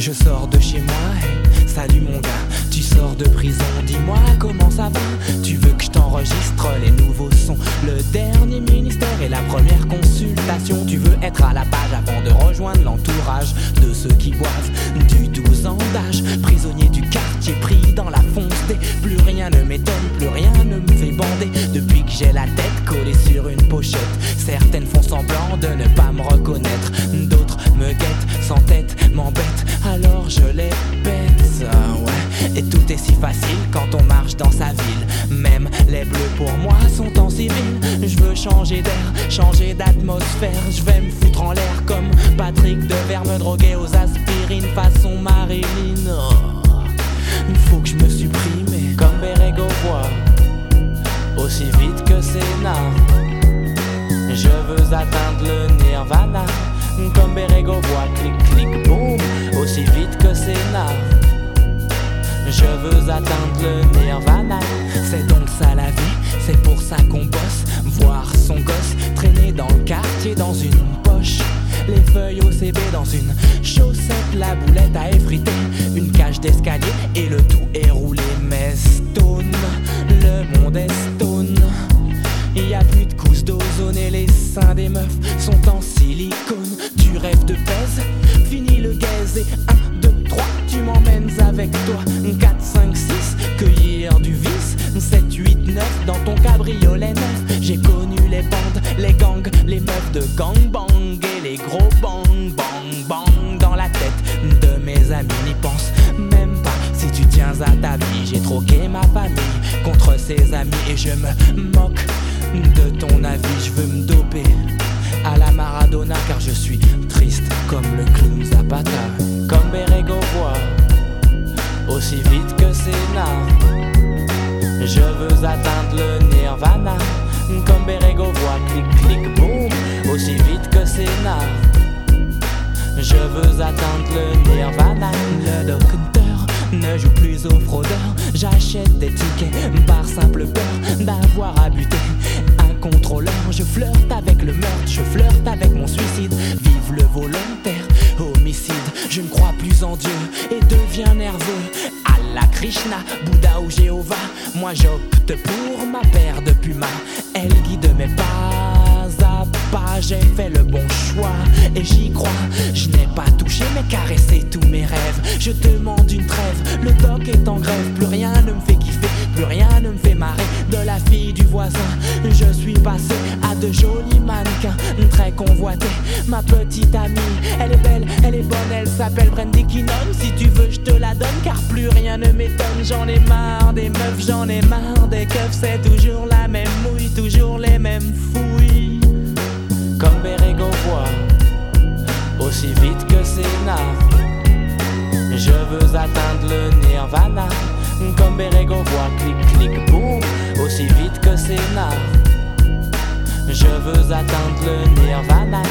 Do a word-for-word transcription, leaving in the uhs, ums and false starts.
Je sors de chez moi, hey, salut mon gars. Tu sors de prison, dis-moi comment ça va. Tu veux que je t'enregistre les nouveaux sons, le dernier ministère et la première consultation. Tu veux être à la page avant de rejoindre l'entourage de ceux qui boivent du douze ans d'âge. Prisonnier du quartier pris dans la fonce des. Plus rien ne m'étonne, plus rien ne me fait bander. Depuis que j'ai la tête collée sur une pochette, certaines font semblant de ne pas me reconnaître. D'autres me guettent, sans tête, m'embêtent, alors je les pète, ah ouais. Et tout est si facile quand on marche dans sa ville. Même les bleus pour moi sont en civil. Je veux changer d'air, changer d'atmosphère. Je vais me foutre en l'air comme Patrick Devers, me droguer aux aspirines façon Marilyn. Oh, il faut que je me supprime comme Bérégo voit, aussi vite que Sénat. Je veux atteindre le nirvana comme Bérégo voit, clic clic boum, aussi vite que Sénat. Je veux atteindre le nirvana. C'est donc ça la vie, c'est pour ça qu'on bosse. Voir son gosse traîner dans le quartier dans une poche, les feuilles au C B dans une chaussette, la boulette à effriter, une cage d'escalier et le tout est roulé. Mais stone, le monde est stone. Il y a plus de couches d'ozone et les seins des meufs sont en silicone. Tu rêves de pèse, fini le gaze et un, deux, trois, tu m'emmènes avec toi. quatre, cinq, six, cueillir du vice. sept, huit, neuf, dans ton cabriolet neuf. J'ai connu les bandes, les gangs, les meufs de gangbang et les gros bang, bang, bang dans la tête de mes amis. N'y pense même pas si tu tiens à ta vie. J'ai troqué ma famille contre ses amis et je me moque de ton avis. Je veux me doper à la Maradona car je suis triste comme le clown Zapata. Comme Bérégo voit, aussi vite que Sénat. Je veux atteindre le nirvana comme Bérégo voit, clic clic boum, aussi vite que Sénat. Je veux atteindre le nirvana. Le docteur ne joue plus au fraudeur. J'achète des tickets par simple peur d'avoir à buter un contrôleur. Je flirte avec le meurtre, je flirte avec mon suicide. Vive le volontaire homicide. Je ne crois plus en Dieu et deviens nerveux. Allah, Krishna, Bouddha ou Jéhovah, moi j'opte pour ma paire de pumas. Elle guide mes pas à pas. J'ai fait le bon choix et j'y crois. Je n'ai pas touché mais caressé tous mes rêves. Je demande une trêve, le doc est en grève. Plus rien ne me fait kiffer, plus rien ne me fait marrer. De la fille du voisin, je suis passé à de jolis mannequins très convoités. Ma petite amie, elle est belle, elle est bonne, elle s'appelle Brandy Kinnon. Si tu veux je te la donne car plus rien ne m'étonne. J'en ai marre des meufs, j'en ai marre des keufs. C'est toujours la même mouille, toujours les mêmes fouilles. Comme Bérégo voit, aussi vite que Sénat. Je veux atteindre le nirvana comme Bérégo voit, clic clic boum, aussi vite que Sénat. Je veux atteindre le nirvana.